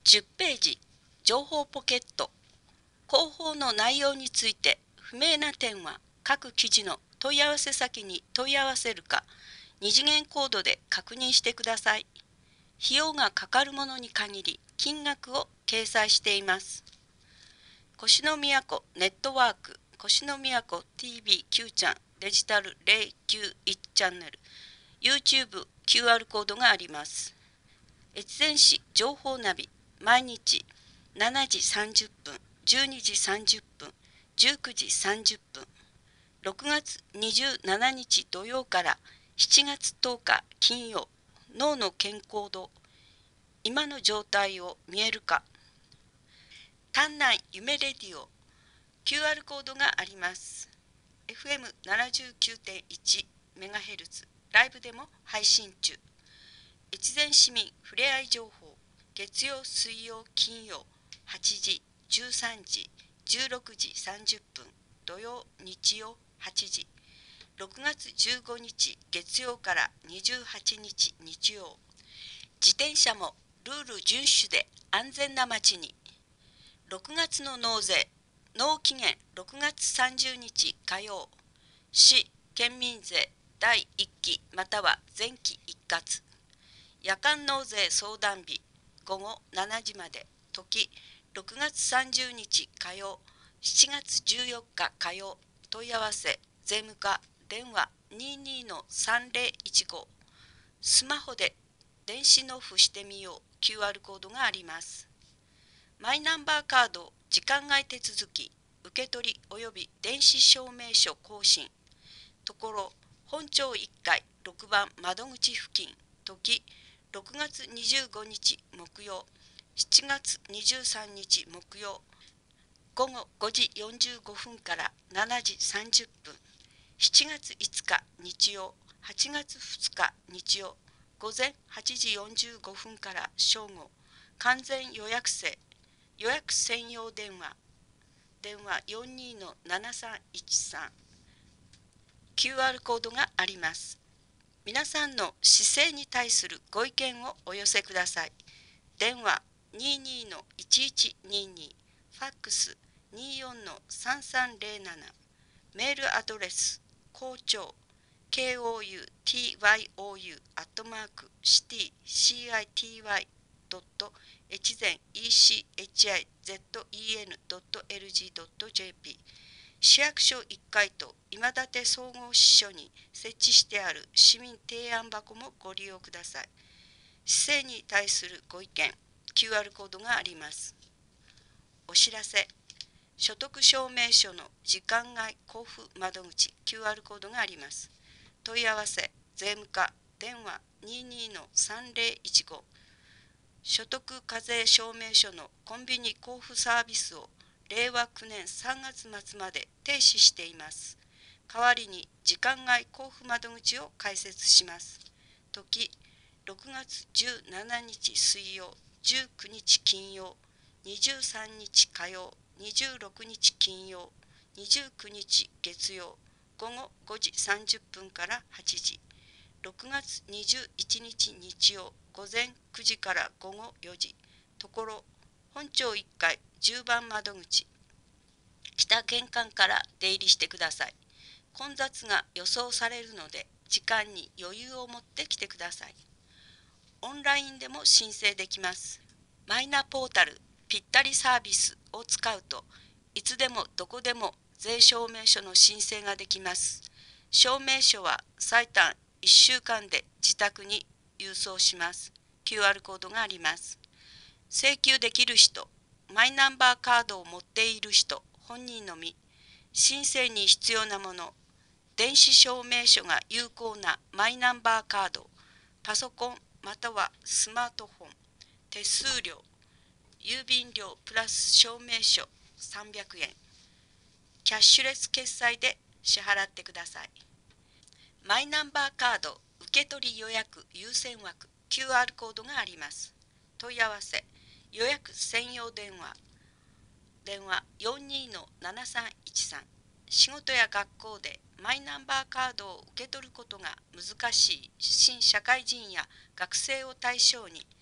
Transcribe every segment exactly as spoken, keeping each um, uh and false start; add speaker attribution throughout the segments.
Speaker 1: じゅっページ、情報ポケット。広報の内容について不明な点は各記事の問い合わせ先に問い合わせるか、二次元コードで確認してください。費用がかかるものに限り金額を掲載しています。越の都ネットワーク、越の都 ティービーきゅう ちゃんデジタルゼロきゅういちチャンネル、YouTube キューアール コードがあります。越前市情報ナビ、毎日しちじさんじゅっぷん、じゅうにじさんじゅっぷん、じゅうくじさんじゅっぷん、ろくがつにじゅうしちにち土曜からしちがつとおか金曜、脳の健康度、今の状態を見える化、丹南夢レディオ、キューアール コードがあります。エフエムななじゅうきゅうてんいちメガヘルツ、ライブでも配信中。越前市民ふれあい情報、月曜、水曜、金曜、はちじ、じゅうさんじ、じゅうろくじさんじゅっぷん、土曜、日曜、はちじ、ろくがつじゅうごにち月曜からにじゅうはちにち日曜、自転車もルール遵守で安全な街に。ろくがつの納税、納期限ろくがつさんじゅうにち火曜、市県民税だいいっきまたは前期一括。夜間納税相談日、ごごしちじまで、時ろくがつさんじゅうにち火曜、しちがつじゅうよっか火曜、問い合わせ、税務課、電話 にじゅうにのさんぜろいちご、スマホで電子納付してみよう キューアール コードがあります。マイナンバーカード時間外手続き、受け取り及び電子証明書更新、ところ本町いっかいろくばん窓口付近、時ろくがつにじゅうごにち木曜、しちがつにじゅうさんにち木曜、ごごごじよんじゅうごふんからしちじさんじゅっぷん、しちがついつか日曜、はちがつふつか日曜、午前はちじよんじゅうごふんから正午、完全予約制、予約専用電話、電話 よんにのななさんいちさん、キューアール コードがあります。皆さんの姿勢に対するご意見をお寄せください。電話 にじゅうにのいちいちにじゅうに、ファックス にじゅうよんのさんさんぜろなな、メールアドレス、校長、ケーオーユーティーワイオーユー アットマーク、シティ、シーアイティーワイ ドット、越前 イーシーエイチアイゼットイーエヌ ドット エルジー ドット ジェーピー、市役所いっかいと今立総合支所に設置してある市民提案箱もご利用ください。市政に対するご意見、キューアール コードがあります。お知らせ、所得証明書の時間外交付窓口 キューアール コードがあります。問い合わせ、税務課、電話 にじゅうにのさんぜろいちご、所得課税証明書のコンビニ交付サービスをれいわきゅうねんさんがつまつまで停止しています。代わりに時間外交付窓口を開設します。時ろくがつじゅうしちにち水曜、じゅうくにち金曜、にじゅうさんにち火曜、にじゅうろくにち金曜、にじゅうくにち月曜、ごごごじさんじゅっぷんからはちじ、ろくがつにじゅういちにち日曜、午前くじからごごよじ、ところ本町いっかいじゅうばん窓口、北玄関から出入りしてください。混雑が予想されるので時間に余裕を持って来てください。オンラインでも申請できます。マイナポータルぴったりサービスを使うといつでもどこでも税証明書の申請ができます。証明書は最短いっしゅうかんで自宅に郵送します。キューアール コードがあります。請求できる人、マイナンバーカードを持っている人本人のみ、申請に必要なもの、電子証明書が有効なマイナンバーカード、パソコンまたはスマートフォン、手数料、郵便料プラス証明書さんびゃくえん、キャッシュレス決済で支払ってください。マイナンバーカード受取予約優先枠 キューアール コードがあります。問い合わせ、予約専用電話、電話 よんにのななさんいちさん、仕事や学校でマイナンバーカードを受け取ることが難しい新社会人や学生を対象に、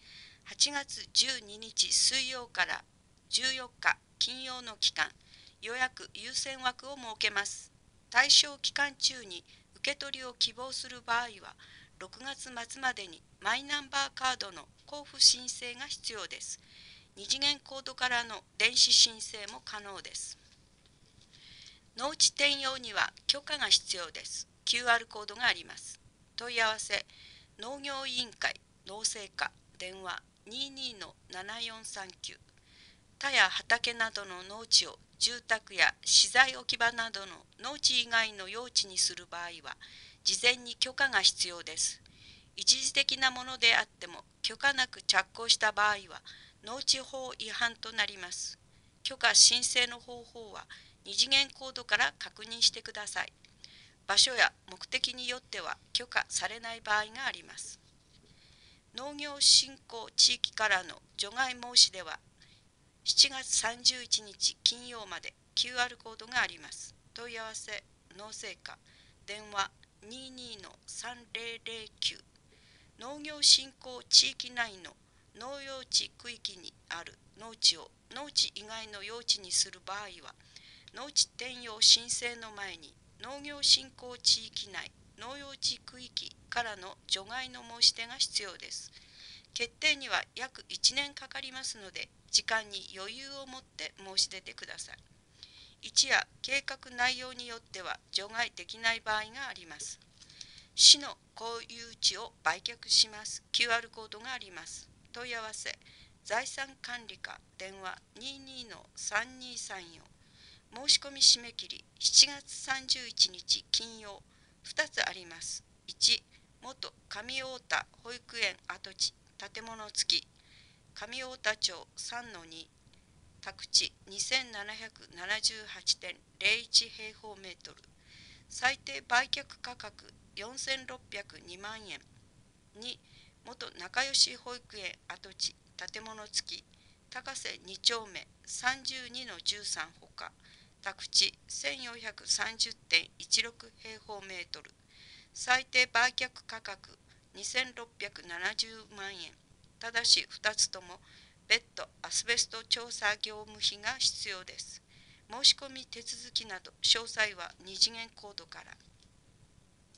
Speaker 1: はちがつじゅうににち水曜からじゅうよっか金曜の期間、予約優先枠を設けます。対象期間中に受け取りを希望する場合は、ろくがつ末までにマイナンバーカードの交付申請が必要です。二次元コードからの電子申請も可能です。農地転用には許可が必要です。キューアール コードがあります。問い合わせ、農業委員会農政課電話 にじゅうにのななよんさんきゅう。田や畑などの農地を住宅や資材置き場などの農地以外の用地にする場合は、事前に許可が必要です。一時的なものであっても許可なく着工した場合は、農地法違反となります。許可申請の方法は、二次元コードから確認してください。場所や目的によっては許可されない場合があります。農業振興地域からの除外申し出は、しちがつさんじゅういちにち金曜まで キューアール コードがあります。問い合わせ、農政課電話 にじゅうにのさんぜろぜろきゅう。農業振興地域内の農用地区域にある農地を農地以外の用地にする場合は、農地転用申請の前に農業振興地域内農用地区域からの除外の申し出が必要です。決定には約いちねんかかりますので、時間に余裕を持って申し出てください。一夜計画内容によっては除外できない場合があります。市の公有地を売却します。キューアール コードがあります。問い合わせ、財産管理課電話 にじゅうにのさんにさんよん。申し込み締め切りしちがつさんじゅういちにち金曜、ふたつあります。いち、元上太田保育園跡地建物付き上太田町 さんのに、宅地 にせんななひゃくななじゅうはちてんぜろいち 平方メートル、最低売却価格よんせんろっぴゃくにまんえん。に、元仲良し保育園跡地建物付き高瀬にちょうめ さんじゅうにのじゅうさん ほか、宅地 せんよんひゃくさんじゅってんいちろく 平方メートル、最低売却価格にせんろっぴゃくななじゅうまんえん。ただしふたつとも別途アスベスト調査業務費が必要です。申し込み手続きなど詳細は二次元コードから。